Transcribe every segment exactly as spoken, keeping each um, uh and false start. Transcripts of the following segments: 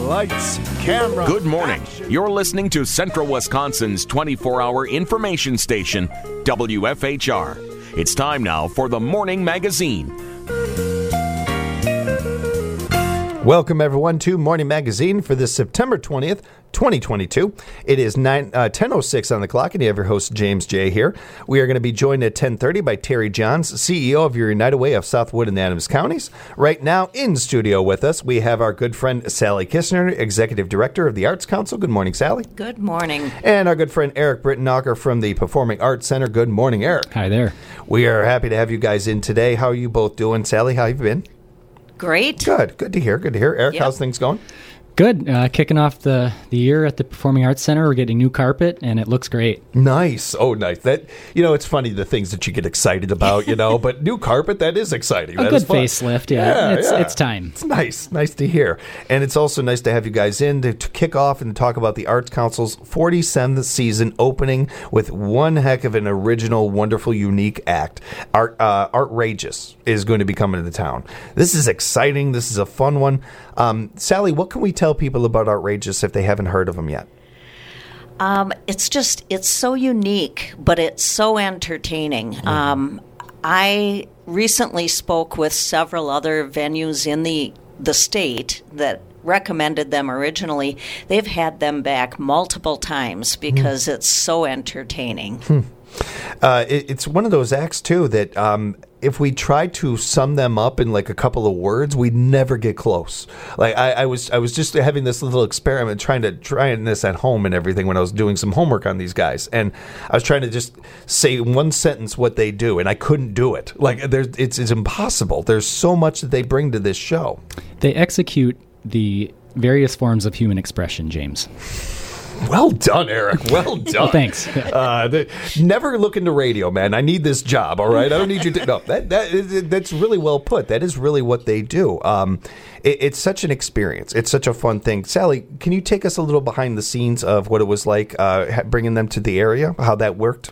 Lights, camera. Good morning. Action. You're listening to Central Wisconsin's twenty-four hour information station, W F H R. It's time now for the Morning Magazine. Welcome, everyone, to Morning Magazine for this September twentieth, twenty twenty-two. It is nine, uh, ten oh six on the clock, and you have your host, James J. here. We are going to be joined at ten thirty by Terry Johns, C E O of your United Way of Southwood and Adams Counties. Right now, in studio with us, we have our good friend, Sally Kistner, Executive Director of the Arts Council. Good morning, Sally. Good morning. And our good friend, Eric Brittenacher from the Performing Arts Center. Good morning, Eric. Hi there. We are happy to have you guys in today. How are you both doing? Sally, how have you been? Great. Good. Good to hear. Good to hear. Eric, Yep. how's things going? Good. Uh, kicking off the, the year at the Performing Arts Center. We're getting new carpet, and it looks great. Nice. Oh, nice. That you know, it's funny the things that you get excited about, you know, but new carpet, that is exciting. A That good is fun. facelift, yeah. Yeah, it's yeah. it's time. It's nice. Nice to hear. And it's also nice to have you guys in to, to kick off and talk about the Arts Council's forty-seventh season opening with one heck of an original, wonderful, unique act. Art, uh, Artrageous is going to be coming to town. This is exciting. This is a fun one. Um, Sally, what can we tell people about Artrageous if they haven't heard of them yet? Um, it's just, it's so unique, but it's so entertaining. Mm-hmm. Um, I recently spoke with several other venues in the, the state that recommended them originally. They've had them back multiple times because mm. it's so entertaining. Hmm. Uh, it, it's one of those acts, too, that um, if we try to sum them up in like a couple of words, we'd never get close. Like I, I was I was just having this little experiment trying to trying this at home and everything when I was doing some homework on these guys. And I was trying to just say in one sentence what they do, and I couldn't do it. Like there's, it's, it's impossible. There's so much that they bring to this show. They execute the various forms of human expression, James. Well done, Eric. Well done. Well, thanks. Uh, the, never look into radio, man. I need this job, all right? I don't need you to... No, that, that, that's really well put. That is really what they do. Um, it, it's such an experience. It's such a fun thing. Sally, can you take us a little behind the scenes of what it was like uh, bringing them to the area, how that worked?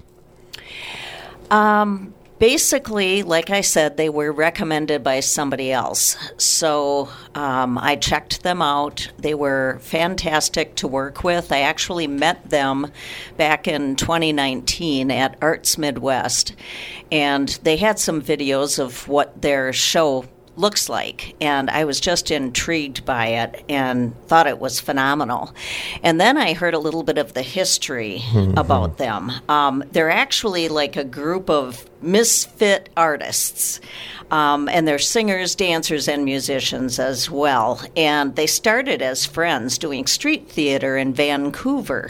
Um... Basically, like I said, they were recommended by somebody else. So um, I checked them out. They were fantastic to work with. I actually met them back in twenty nineteen at Arts Midwest. And they had some videos of what their show looks like, and I was just intrigued by it and thought it was phenomenal. And then I heard a little bit of the history mm-hmm. about them. Um, they're actually like a group of misfit artists, um, and they're singers, dancers, and musicians as well. And they started as friends doing street theater in Vancouver.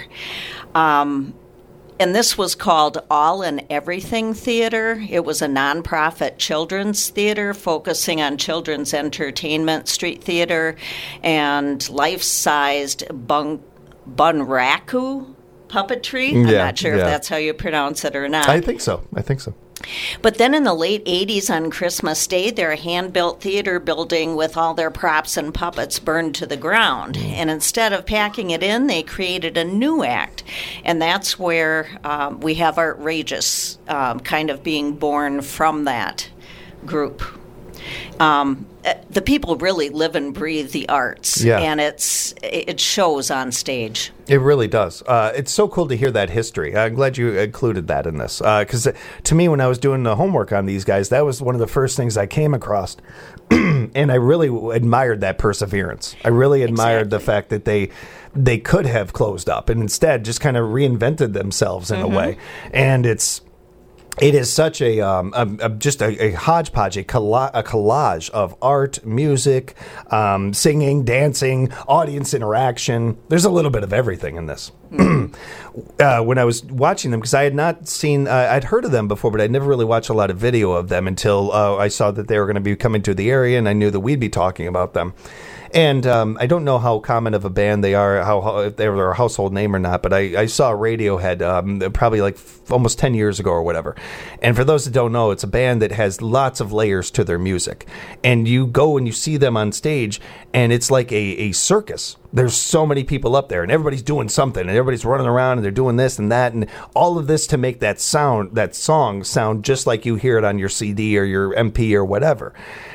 Um, And this was called All and Everything Theater. It was a nonprofit children's theater focusing on children's entertainment, street theater, and life-sized bun- bunraku puppetry. Yeah, I'm not sure yeah. if that's how you pronounce it or not. I think so. I think so. But then in the late eighties on Christmas Day, their hand-built theater building with all their props and puppets burned to the ground. And instead of packing it in, they created a new act. And that's where um, we have Artrageous um, kind of being born from that group. Um, the people really live and breathe the arts, yeah. and it's it shows on stage. It really does. Uh, it's so cool to hear that history. I'm glad you included that in this. Because uh, to me, when I was doing the homework on these guys, that was one of the first things I came across. And I really admired that perseverance. I really admired exactly. the fact that they they could have closed up and instead just kind of reinvented themselves in mm-hmm. a way. And it's... It is such a, um, a, a just a, a hodgepodge, a, colla- a collage of art, music, um, singing, dancing, audience interaction. There's a little bit of everything in this. uh, when I was watching them, because I had not seen, uh, I'd heard of them before, but I'd never really watched a lot of video of them until uh, I saw that they were going to be coming to the area, and I knew that we'd be talking about them. And um, I don't know how common of a band they are, how, how if they're a household name or not, but I, I saw Radiohead um, probably like f- almost ten years ago or whatever. And for those that don't know, it's a band that has lots of layers to their music. And you go and you see them on stage, and it's like a, a circus. There's so many people up there, and everybody's doing something, and everybody's running around, and they're doing this and that, and all of this to make that sound, that song sound just like you hear it on your C D or your M P or whatever.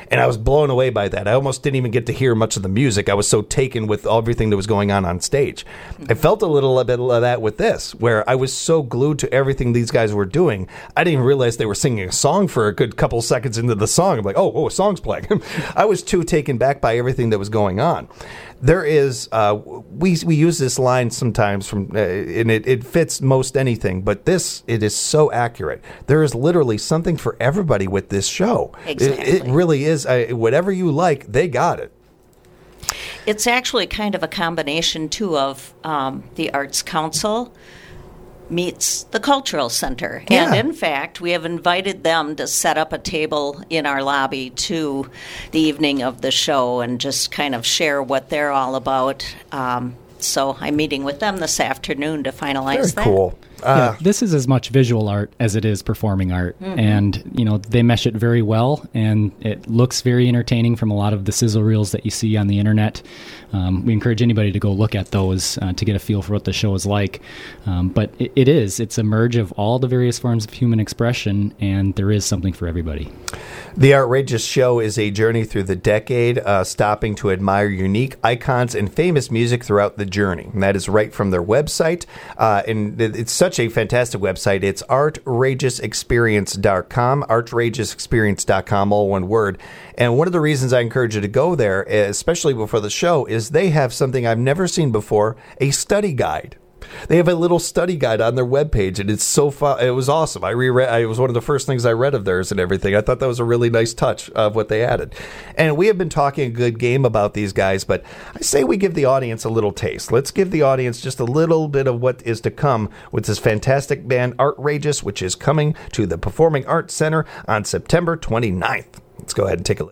And I was blown away by that. I almost didn't even get to hear much of the music. I was so taken with everything that was going on on stage. I felt a little bit of that with this, where I was so glued to everything these guys were doing, I didn't even realize they were singing a song for a good couple seconds into the song. I'm like, oh, oh, a song's playing. I was too taken back by everything that was going on. There is, uh, we we use this line sometimes from, uh, and it, it fits most anything, but this, it is so accurate. There is literally something for everybody with this show. Exactly. It, it really is. Uh, whatever you like, they got it. It's actually kind of a combination, too, of um, the Arts Council meets the Cultural Center. Yeah. And in fact, we have invited them to set up a table in our lobby to the evening of the show and just kind of share what they're all about. Um, so I'm meeting with them this afternoon to finalize Very that. cool. Uh, yeah, this is as much visual art as it is performing art, mm-hmm. and you know they mesh it very well, and it looks very entertaining from a lot of the sizzle reels that you see on the internet. Um, we encourage anybody to go look at those uh, to get a feel for what the show is like. Um, but it, it is, it's a merge of all the various forms of human expression, and there is something for everybody. The Artrageous Show is a journey through the decade, uh, stopping to admire unique icons and famous music throughout the journey. And that is right from their website. Uh, and it's such a fantastic website. It's artrageous experience dot com, artrageous experience dot com, all one word. And one of the reasons I encourage you to go there, especially before the show, is they have something I've never seen before, a study guide. They have a little study guide on their webpage, and it's so fun. It was awesome. I reread. It was one of the first things I read of theirs and everything. I thought that was a really nice touch of what they added. And we have been talking a good game about these guys, but I say we give the audience a little taste. Let's give the audience just a little bit of what is to come with this fantastic band, Artrageous, which is coming to the Performing Arts Center on September twenty-ninth. Let's go ahead and take a look.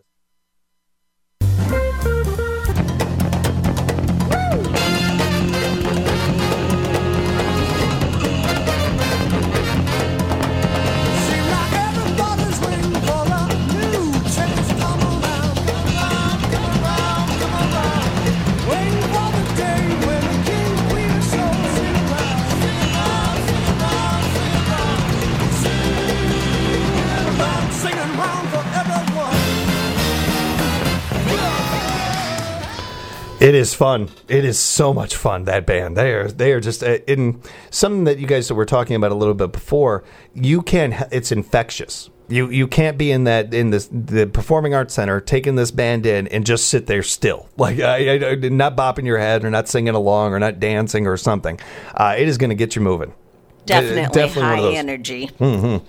It is fun. It is so much fun, that band. They are they are just uh, in something that you guys were talking about a little bit before. You can it's infectious. You you can't be in that in this the Performing Arts Center taking this band in and just sit there still, like I, I, not bopping your head or not singing along or not dancing or something. Uh, it is going to get you moving. Definitely, uh, definitely high energy. Mm-hmm.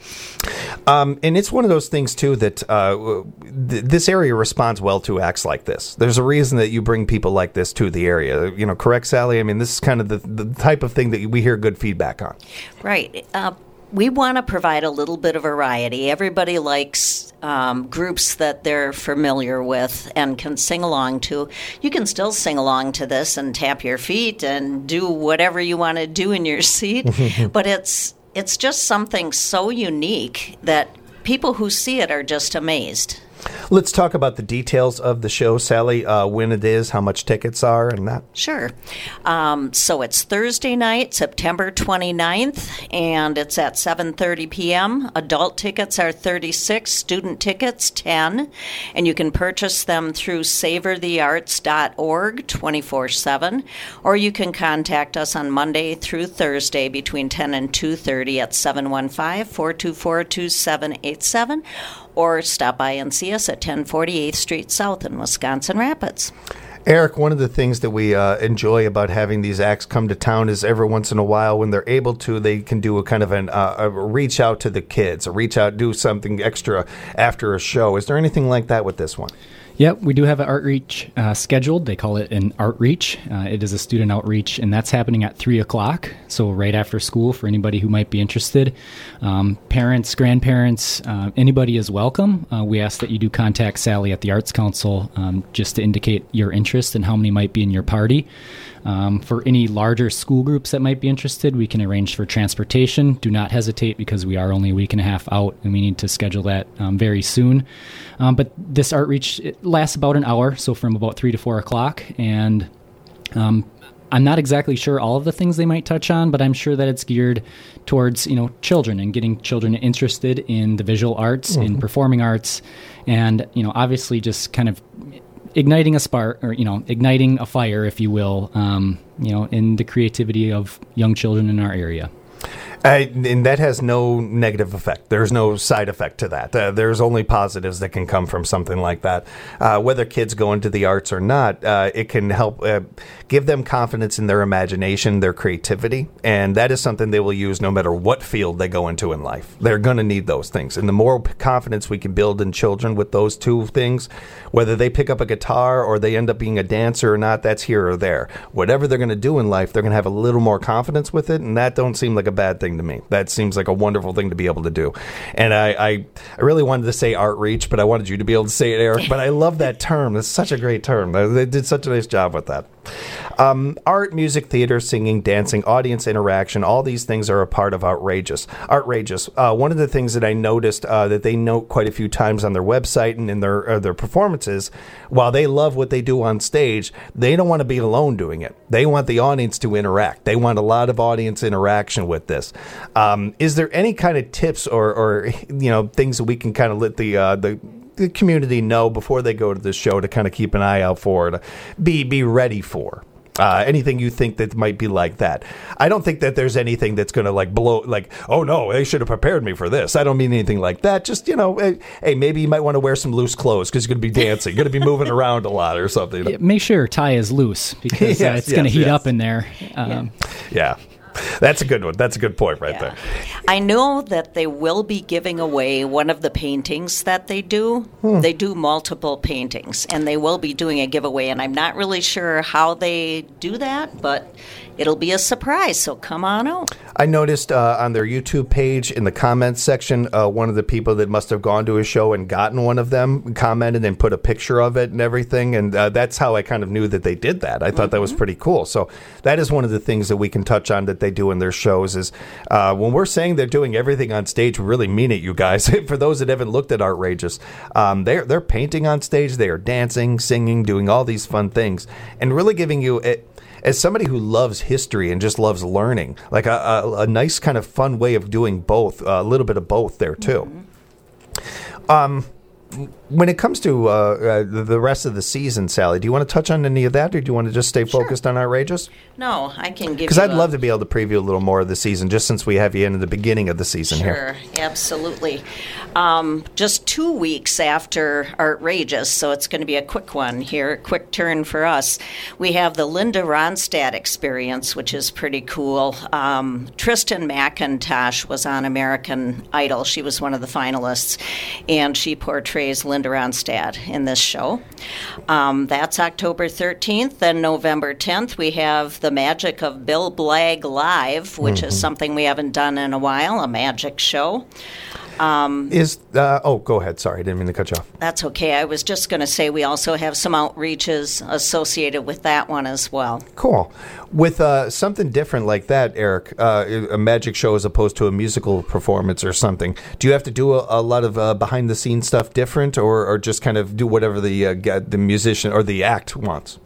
Um, and it's one of those things, too, that uh, th- this area responds well to acts like this. There's a reason that you bring people like this to the area. You know, correct, Sally? I mean, this is kind of the, the type of thing that we hear good feedback on. Right. Uh, we want to provide a little bit of variety. Everybody likes um, groups that they're familiar with and can sing along to. You can still sing along to this and tap your feet and do whatever you want to do in your seat, but it's... It's just something so unique that people who see it are just amazed. Let's talk about the details of the show, Sally, uh, when it is, how much tickets are, and that. Sure. Um, so it's Thursday night, September twenty-ninth, and it's at seven thirty p.m. Adult tickets are thirty-six dollars, student tickets ten dollars, and you can purchase them through savor the arts dot org twenty-four seven, or you can contact us on Monday through Thursday between ten and two thirty at seven one five, four two four, two seven eight seven, or stop by and see us at ten forty-eighth Street South in Wisconsin Rapids. Eric, one of the things that we uh, enjoy about having these acts come to town is every once in a while, when they're able to, they can do a kind of an, uh, a reach out to the kids, a reach out, do something extra after a show. Is there anything like that with this one? Yep, we do have an outreach uh, scheduled. They call it an Artreach. Uh, it is a student outreach, and that's happening at three o'clock, so right after school for anybody who might be interested. Um, parents, grandparents, uh, anybody is welcome. Uh, we ask that you do contact Sally at the Arts Council um, just to indicate your interest and how many might be in your party. Um, for any larger school groups that might be interested, we can arrange for transportation. Do not hesitate, because we are only a week and a half out, and we need to schedule that um, very soon. Um, but this Artreach, it lasts about an hour, so from about three to four o'clock. And um, I'm not exactly sure all of the things they might touch on, but I'm sure that it's geared towards, you know, children and getting children interested in the visual arts, mm-hmm. in performing arts, and, you know, obviously just kind of igniting a spark, or, you know, igniting a fire, if you will, um, you know, in the creativity of young children in our area. I, and that has no negative effect. There's no side effect to that. Uh, there's only positives that can come from something like that. Uh, whether kids go into the arts or not, uh, it can help uh, give them confidence in their imagination, their creativity, and that is something they will use no matter what field they go into in life. They're going to need those things. And the more confidence we can build in children with those two things, whether they pick up a guitar or they end up being a dancer or not, that's here or there. Whatever they're going to do in life, they're going to have a little more confidence with it, and that don't seem like a bad thing to me. That seems like a wonderful thing to be able to do. And I, I, I really wanted to say art reach, but I wanted you to be able to say it, Eric. But I love that term. It's such a great term. They did such a nice job with that. Um, art, music, theater, singing, dancing, audience interaction, all these things are a part of Outrageous. Outrageous. Uh, one of the things that I noticed uh, that they note quite a few times on their website and in their uh, their performances, while they love what they do on stage, they don't want to be alone doing it. They want the audience to interact. They want a lot of audience interaction with this. Um, is there any kind of tips or, or you know things that we can kind of let the uh, the the community know before they go to this show to kind of keep an eye out for, to be be ready for? Uh, anything you think that might be like that? I don't think that there's anything that's going to like blow, like, oh no, they should have prepared me for this. I don't mean anything like that. Just, you know, hey, hey maybe you might want to wear some loose clothes because you're going to be dancing, you're going to be moving around a lot or something. Yeah, make sure your tie is loose because yes, uh, it's yes, going to heat yes. up in there. Um, yeah. yeah. That's a good one. That's a good point right yeah. there. I know that they will be giving away one of the paintings that they do. Hmm. They do multiple paintings, and they will be doing a giveaway, and I'm not really sure how they do that, but it'll be a surprise, so come on out. I noticed uh, on their YouTube page in the comments section, uh, one of the people that must have gone to a show and gotten one of them commented and put a picture of it and everything, and uh, that's how I kind of knew that they did that. I thought mm-hmm. that was pretty cool. So that is one of the things that we can touch on that they do in their shows is uh, when we're saying they're doing everything on stage, we really mean it, you guys. For those that haven't looked at Outrageous, um, they're, they're painting on stage, they are dancing, singing, doing all these fun things, and really giving you it. As somebody who loves history and just loves learning, like a, a, a nice kind of fun way of doing both, uh, a little bit of both there too. Mm-hmm. Um, when it comes to uh, uh, the rest of the season, Sally, do you want to touch on any of that, or do you want to just stay focused sure. on Outrageous? No, I can give you Because I'd a... love to be able to preview a little more of the season, just since we have you in at the beginning of the season sure, here. Sure, absolutely. Um, just two weeks after Outrageous, so it's going to be a quick one here, a quick turn for us. We have the Linda Ronstadt experience, which is pretty cool. Um, Tristan McIntosh was on American Idol. She was one of the finalists, and she portrayed Linda Ronstadt in this show. Um, that's October thirteenth. Then November tenth, we have The Magic of Bill Blagg Live, which mm-hmm. is something we haven't done in a while, a magic show. Um, is uh, oh, go ahead. Sorry, I didn't mean to cut you off. That's okay. I was just going to say we also have some outreaches associated with that one as well. Cool. With uh, something different like that, Eric, uh, a magic show as opposed to a musical performance or something, do you have to do a, a lot of uh, behind-the-scenes stuff different, or, or just kind of do whatever the uh, the musician or the act wants?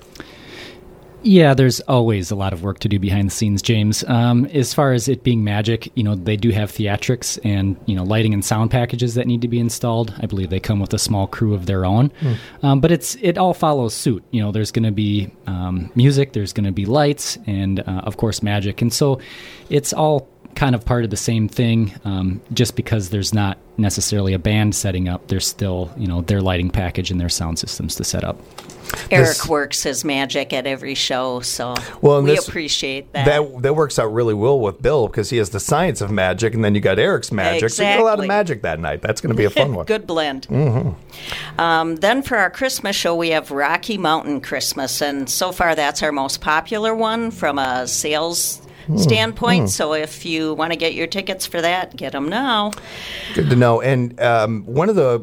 Yeah, there's always a lot of work to do behind the scenes, James. Um, as far as it being magic, you know, they do have theatrics and, you know, lighting and sound packages that need to be installed. I believe they come with a small crew of their own. Mm. Um, but it's it all follows suit. You know, there's going to be um, music, there's going to be lights, and, uh, of course, magic. And so it's all kind of part of the same thing. Um, just because there's not necessarily a band setting up, there's still, you know, their lighting package and their sound systems to set up. Eric this, works his magic at every show, so well, we this, appreciate that. that. That works out really well with Bill because he has the science of magic, and then you got Eric's magic, exactly. so you get a lot of magic that night. That's going to be a fun one. Good blend. Mm-hmm. Um, then for our Christmas show, we have Rocky Mountain Christmas, and so far that's our most popular one from a sales standpoint. Mm. So if you want to get your tickets for that, get them now. Good to know. And um, one of the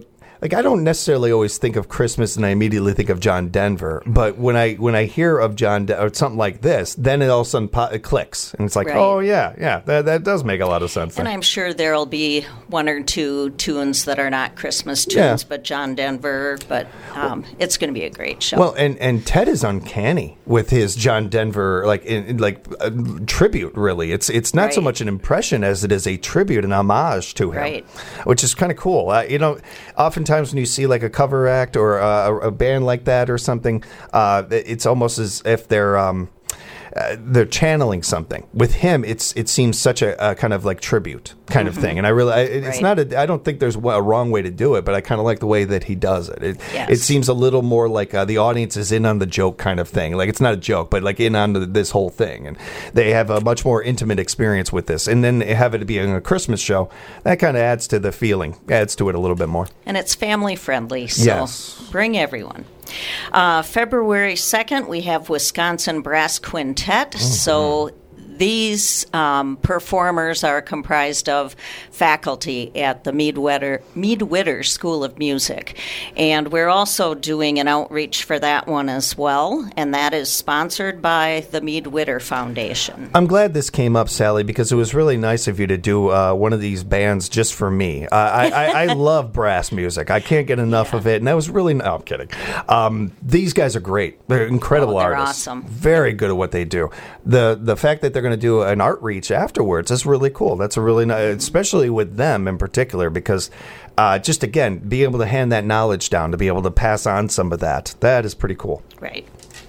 like I don't necessarily always think of Christmas and I immediately think of John Denver, but when I when I hear of John De- or something like this, then it all of a sudden po- it clicks, and it's like, Right. oh yeah, yeah, that that does make a lot of sense. And then. I'm sure there'll be one or two tunes that are not Christmas tunes, Yeah. but John Denver. But um, it's going to be a great show. Well, and, and Ted is uncanny with his John Denver like in, in, like uh, tribute. Really, it's it's not so Right. much an impression as it is a tribute, an homage to him, Right. which is kind of cool. Uh, you know, oftentimes when you see like a cover act or uh, a, a band like that or something, uh, it's almost as if they're. Um, Uh, they're channeling something. With him, it's it seems such a, a kind of like tribute kind of thing, and I really I, it's Right. not a I don't think there's a wrong way to do it, but I kind of like the way that he does it. It, Yes. it seems a little more like uh, the audience is in on the joke kind of thing. Like it's not a joke, but like in on the, this whole thing, and they have a much more intimate experience with this. And then have it being a Christmas show, that kind of adds to the feeling, adds to it a little bit more. And it's family friendly, so Yes. bring everyone. Uh, February second, we have Wisconsin Brass Quintet. So these um, performers are comprised of faculty at the Mead Witter, Mead Witter School of Music. And we're also doing an outreach for that one as well, and that is sponsored by the Mead Witter Foundation. I'm glad this came up, Sally, because it was really nice of you to do uh, one of these bands just for me. Uh, I, I, I love brass music. I can't get enough Yeah. of it, and that was really no, I'm kidding. Um, these guys are great. They're incredible Oh, they're artists. awesome. Very good at what they do. The the fact that they're going to do an art reach afterwards is really cool. That's a really nice, especially with them in particular, because uh, just again, be able to hand that knowledge down, to be able to pass on some of that, that is pretty cool. Right.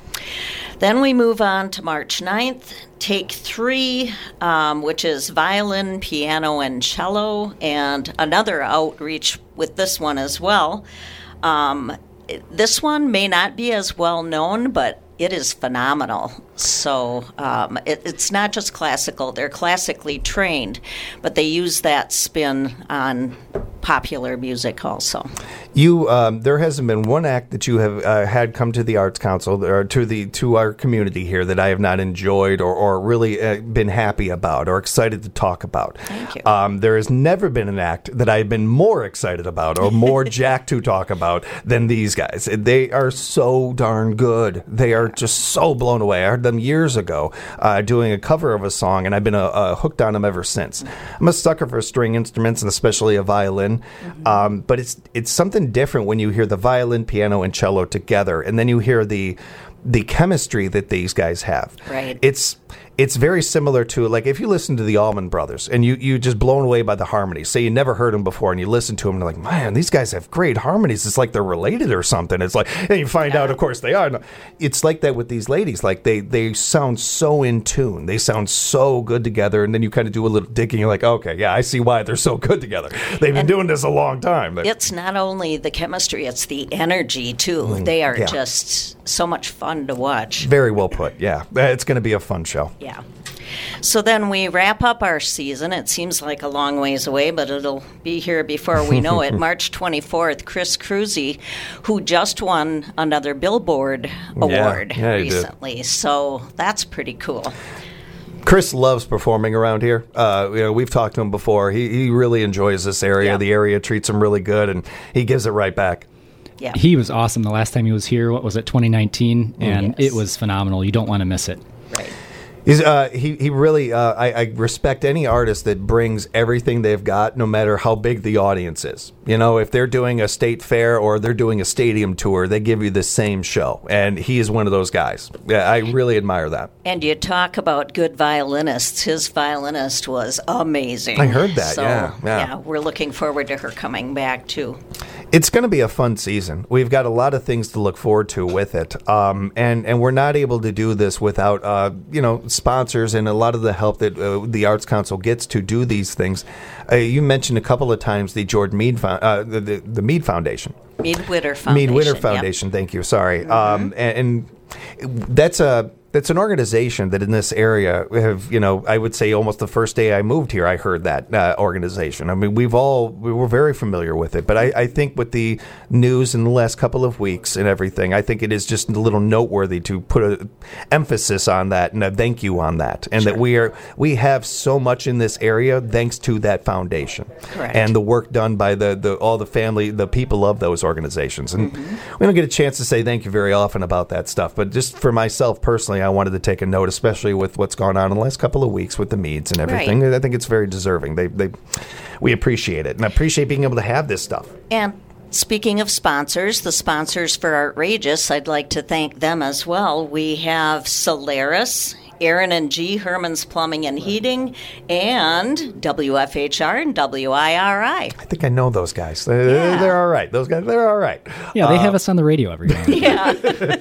Then we move on to March ninth, Take Three, um, which is violin, piano, and cello, and another outreach with this one as well. Um, this one may not be as well known, but it is phenomenal. So um, it, it's not just classical. They're classically trained, but they use that spin on popular music also. You, um, there hasn't been one act that you have uh, had come to the Arts Council or to the to our community here that I have not enjoyed or, or really uh, been happy about or excited to talk about. Thank you. Um, there has never been an act that I've been more excited about or more jacked to talk about than these guys. They are so darn good. They are just so blown away. I heard them years ago uh, doing a cover of a song, and I've been uh, uh, hooked on them ever since. I'm a sucker for string instruments, and especially a violin. Mm-hmm. Um, but it's it's something different when you hear the violin, piano, and cello together, and then you hear the the chemistry that these guys have. Right. It's it's very similar to, like, if you listen to the Allman Brothers and you you just blown away by the harmonies. Say you never heard them before and you listen to them and you're like, man, these guys have great harmonies. It's like they're related or something. It's like, and you find out, of course, they are. It's like that with these ladies. Like, they, they sound so in tune. They sound so good together. And then you kind of do a little digging. You're like, okay, yeah, I see why they're so good together. They've been And doing this a long time. They- It's not only the chemistry, it's the energy, too. They are yeah. just so much fun to watch. Very well put, yeah. It's going to be a fun show. Yeah. So then we wrap up our season. It seems like a long ways away, but it'll be here before we know it. March twenty-fourth, Chris Cruzy, who just won another Billboard award yeah, he did. recently. So that's pretty cool. Chris loves performing around here. Uh, you know, we've talked to him before. He he really enjoys this area. Yeah. The area treats him really good, and he gives it right back. Yeah. He was awesome the last time he was here. What was it, twenty nineteen? And Yes. it was phenomenal. You don't want to miss it. Right. He's, uh, he he really uh, I, I respect any artist that brings everything they've got, no matter how big the audience is. You know, if they're doing a state fair or they're doing a stadium tour, they give you the same show, and he is one of those guys. Yeah, I really admire that. And you talk about good violinists. His violinist was amazing. I heard that, So, yeah, yeah. we're looking forward to her coming back, too. It's going to be a fun season. We've got a lot of things to look forward to with it, um, and and we're not able to do this without uh, you know sponsors and a lot of the help that uh, the Arts Council gets to do these things. Uh, you mentioned a couple of times the George Mead, Fo- uh, the, the the Mead Foundation, Mead Witter Foundation. Mead Witter yep. Foundation. Thank you. Sorry, um, and, and that's a. that's an organization that in this area have, you know, I would say almost the first day I moved here, I heard that uh, organization. I mean, we've all, we were very familiar with it, but I, I think with the news in the last couple of weeks and everything, I think it is just a little noteworthy to put an emphasis on that and a thank you on that. And Sure. that we are, we have so much in this area thanks to that foundation. Correct. And the work done by the, the all the family, the people of those organizations. And mm-hmm. we don't get a chance to say thank you very often about that stuff, but just for myself personally, I wanted to take a note, especially with what's gone on in the last couple of weeks with the Meads and everything. Right. I think it's very deserving. They, they, we appreciate it, and I appreciate being able to have this stuff. And speaking of sponsors, the sponsors for Outrageous, I'd like to thank them as well. We have Solaris, Aaron and G. Herman's Plumbing and Heating, and W F H R and W I R I. I think I know those guys. They're, Yeah. they're all right. Those guys, they're all right. Yeah, they Uh, have us on the radio every now and then. Yeah.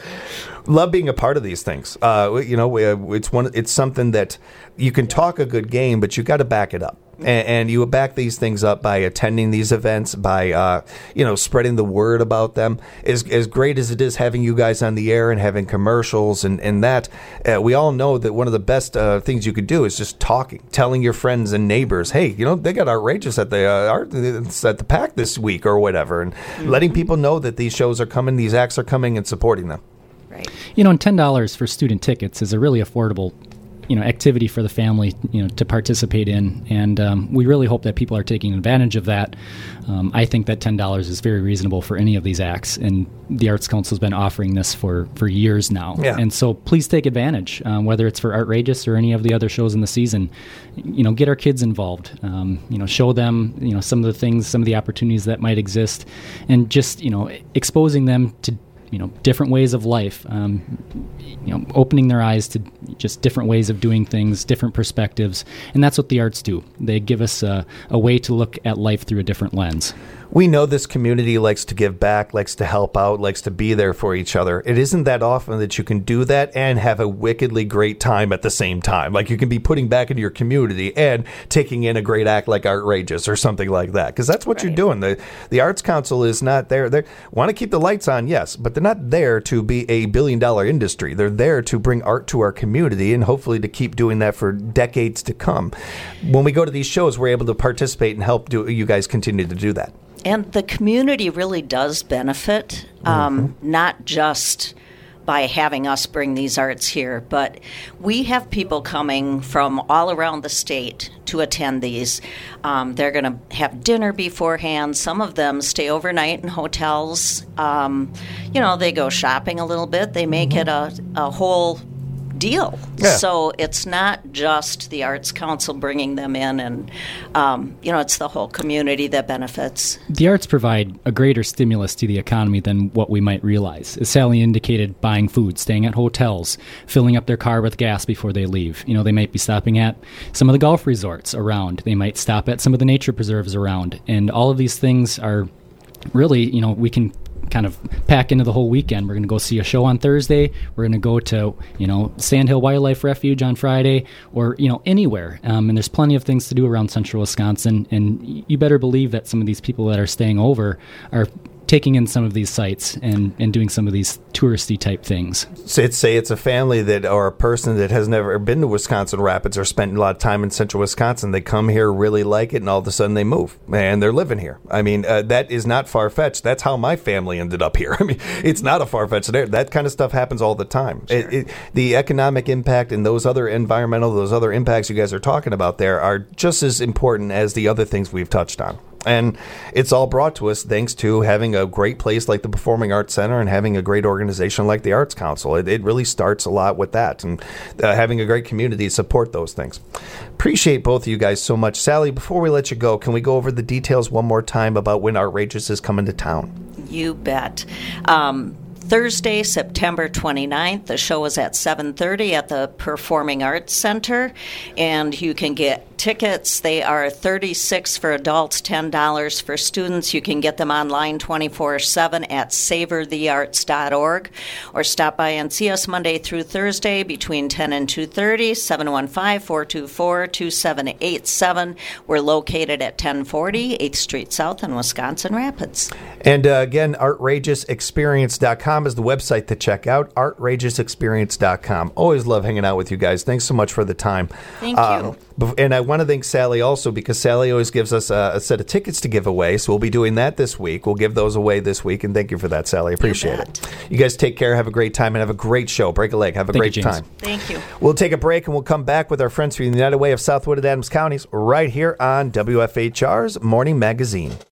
Love being a part of these things. Uh, you know, it's one. It's something that you can talk a good game, but you got to back it up. And, and you back these things up by attending these events, by uh, you know, spreading the word about them. As as great as it is having you guys on the air and having commercials and and that, uh, we all know that one of the best uh, things you could do is just talking, telling your friends and neighbors, hey, you know, they got Outrageous at the uh, art at the Pack this week or whatever, and mm-hmm. letting people know that these shows are coming, these acts are coming, and supporting them. Right. You know, and ten dollars for student tickets is a really affordable, you know, activity for the family, you know, to participate in, and um, we really hope that people are taking advantage of that. Um, I think that ten dollars is very reasonable for any of these acts, and the Arts Council has been offering this for, for years now. Yeah. And so please take advantage, um, whether it's for Outrageous or any of the other shows in the season. You know, get our kids involved. Um, you know, show them, you know, some of the things, some of the opportunities that might exist, and just, you know, exposing them to, you know, different ways of life, um, you know, opening their eyes to just different ways of doing things, different perspectives. And that's what the arts do. They give us a, a way to look at life through a different lens. We know this community likes to give back, likes to help out, likes to be there for each other. It isn't that often that you can do that and have a wickedly great time at the same time. Like you can be putting back into your community and taking in a great act like Outrageous or something like that. Because that's what Right. you're doing. The the Arts Council is not there. They want to keep the lights on, yes, but they're not there to be a billion dollar industry. They're there to bring art to our community and hopefully to keep doing that for decades to come. When we go to these shows, we're able to participate and help do, you guys continue to do that. And the community really does benefit, um, Mm-hmm. not just by having us bring these arts here, but we have people coming from all around the state to attend these. Um, they're going to have dinner beforehand. Some of them stay overnight in hotels. Um, you know, they go shopping a little bit. They make Mm-hmm. it a, a whole deal. Yeah. So it's not just the Arts Council bringing them in, and um, you know, it's the whole community that benefits. The arts provide a greater stimulus to the economy than what we might realize. As Sally indicated, buying food, staying at hotels, filling up their car with gas before they leave. You know, they might be stopping at some of the golf resorts around. They might stop at some of the nature preserves around. And all of these things are really, you know, we can kind of pack into the whole weekend. We're going to go see a show on Thursday. We're going to go to, you know, Sandhill Wildlife Refuge on Friday, or, you know, anywhere. Um, and there's plenty of things to do around central Wisconsin. And you better believe that some of these people that are staying over are taking in some of these sites and, and doing some of these touristy type things. So it's, say it's a family that or a person that has never been to Wisconsin Rapids or spent a lot of time in central Wisconsin. They come here, really like it, and all of a sudden they move and they're living here. I mean, uh, that is not far-fetched. That's how my family ended up here. I mean, it's not a far-fetched. That kind of stuff happens all the time. Sure. It, it, the economic impact and those other environmental, those other impacts you guys are talking about there are just as important as the other things we've touched on. And it's all brought to us thanks to having a great place like the Performing Arts Center and having a great organization like the Arts Council. It, it really starts a lot with that, and uh, having a great community to support those things. Appreciate both of you guys so much. Sally, before we let you go, can we go over the details one more time about when Outrageous is coming to town? You bet. Um, Thursday, September twenty-ninth, the show is at seven thirty at the Performing Arts Center, and you can get tickets. They are thirty-six dollars for adults, ten dollars for students. You can get them online twenty-four seven at savor the arts dot org, or stop by and see us Monday through Thursday between ten and two thirty, seven one five, four two four, two seven eight seven. We're located at ten forty eighth Street South in Wisconsin Rapids. And uh, again, outrageous experience dot com is the website to check out, outrageous experience dot com. Always love hanging out with you guys. Thanks so much for the time. Thank um, you. And I want to thank Sally also, because Sally always gives us a, a set of tickets to give away. So we'll be doing that this week. We'll give those away this week. And thank you for that, Sally. I appreciate it. You guys take care. Have a great time and have a great show. Break a leg. Have a Thank great you, James. time. Thank you. We'll take a break and we'll come back with our friends from the United Way of Southwood and Adams Counties right here on W F H R's Morning Magazine.